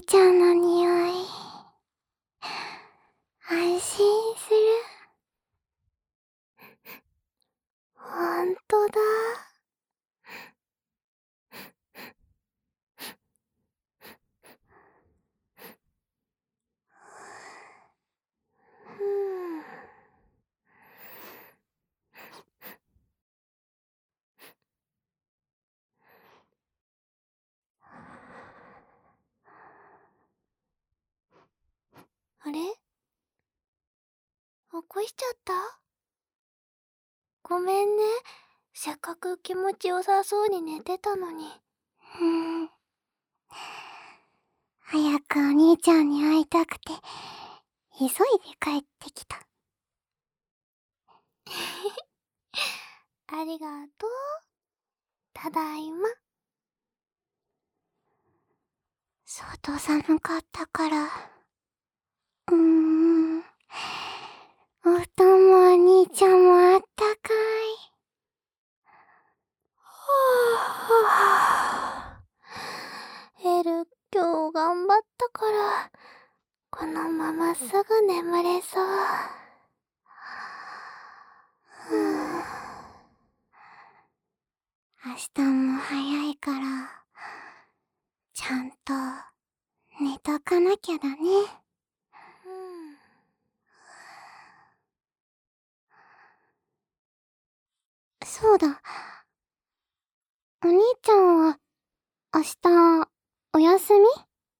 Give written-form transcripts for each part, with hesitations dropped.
ちゃんの匂い。安心する。ほんとだ。あれ？起こしちゃった？ごめんね。せっかく気持ちよさそうに寝てたのに。早くお兄ちゃんに会いたくて、急いで帰ってきた。ありがとう。ただいま。外寒かったから。お布団もお兄ちゃんもあったかい。エル、今日頑張ったから、このまますぐ眠れそう。明日も早いから、ちゃんと寝とかなきゃだね。そうだ。お兄ちゃんは、明日、お休み？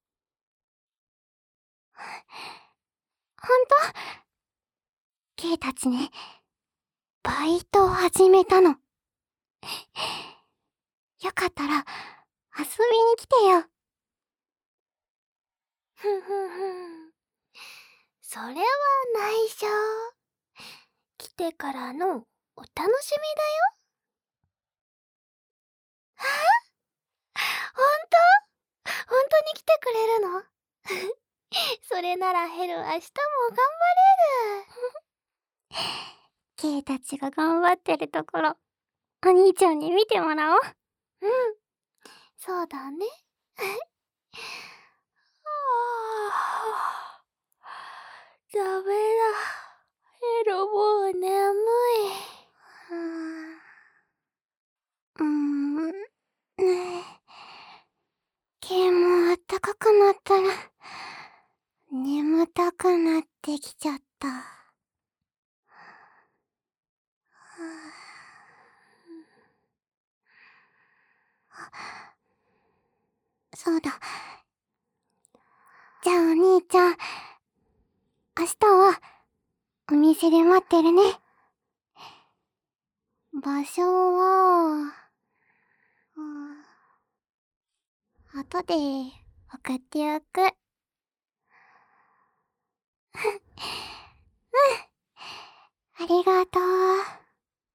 ほんと？ケイたちね、バイトを始めたの。よかったら、遊びに来てよ。それは内緒。来てからのお楽しみだよ。ほんと？ほんとに来てくれるの？それならヘル明日も頑張れる。ケイたちが頑張ってるところ、お兄ちゃんに見てもらおう。そうだね。ダメだ。ヘルもう眠い。ねえ。毛もあったかくなったら、眠たくなってきちゃった。そうだ。じゃあお兄ちゃん、明日はお店で待ってるね。場所は、後で送っておく。ありがとう。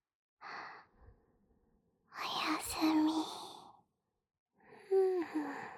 おやすみ。